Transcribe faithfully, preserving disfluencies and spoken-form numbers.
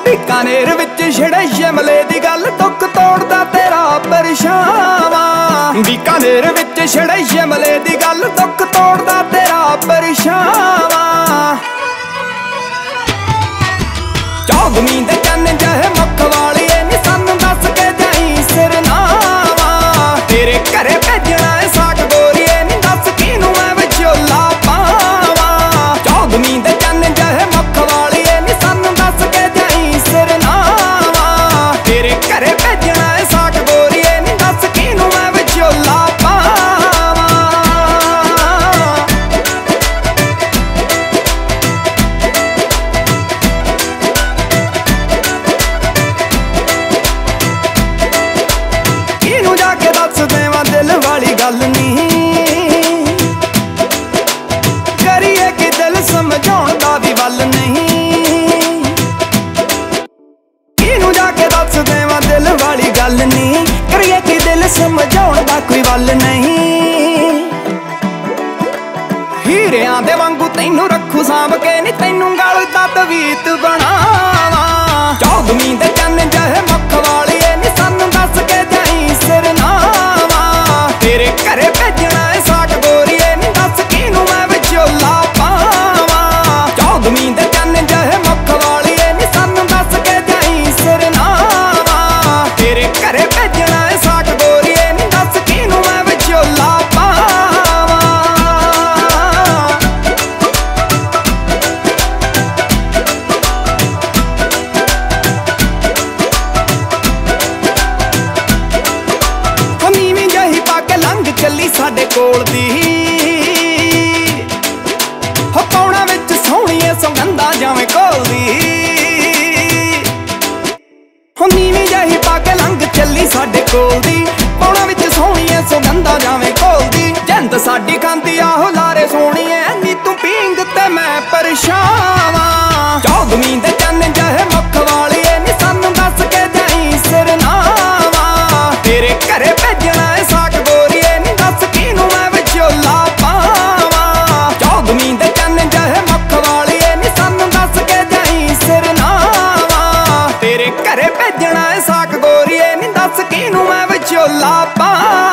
बीकानेर विच छिड़े शिमले दी गल, दुख तोड़दा तेरा परछावां। बीकानेर विच छिड़े शिमले दी गल, दुख तोड़दा तेरा परछावां। चौदवीं दे चन्न जहे मुख वालिए नी सानू दस के जाई सिरनावा। तेरे घरे भेजना है साक गोरीए नी दस किनू मैं विचोला पावां। चौदवीं दे चन्न जहे मुख वालिए नी सानू दस के जाई सिरनावा। तेरे घरे भेजना है साक गोरीए नी दस किनू मैं विचोला पावां। किनू जाके दस देवां दिल वाली गल नी, करिए कि दिल समझाउण दा भी वल नहीं। किनू जाके दस देवां दिल वाली गल नी, करिए कि दिल समझाउण दा कोई वल नहीं। हीरियां दे वांगू तैनू रखू सांभ के नी, तैनू गल दा तवीत बनावां। चौदवीं दे चन्न जहे मुख वालिए नी सानू दस के जाई सिरनावा। तेरे घरे भेजना है साक गोरीए नी दस किनू मैं विचोला पावां। चौदवीं दे चन्न जहे मुख वालिए नी सानू दस के जाई सिरनावा। तेरे घरे भेजना है साक गोरीए नी दस किनू मैं विचोला पावां। नीवीं जही पा के लंघ चली साडे कोल दी, हो पौਣਾ विच सोहणीए सौगंधा जावें घोलदी। हो नीवीं जही पा के लंघ चली साडे कोल दी, पौਣਾ विच सोहणीए सौगंधा जावें घोलदी। जिंद साडी खांदी आहो लारे सोहणीए नी तू पींग ते मैं परछावां। चौदवीं दे चन्न जहे मुख वालिए नी सानू दस के जाई सिरनावा। तेरे घरे भेजना है साक गोरीए नी दस किनू मैं विचोला पावां। चौदवीं दे चन्न जहे मुख वालिए नी सानू दस के जाई सिरनावा। तेरे घरे भेजना है साक गोरीए नी दस किनू मैं विचोला पावां।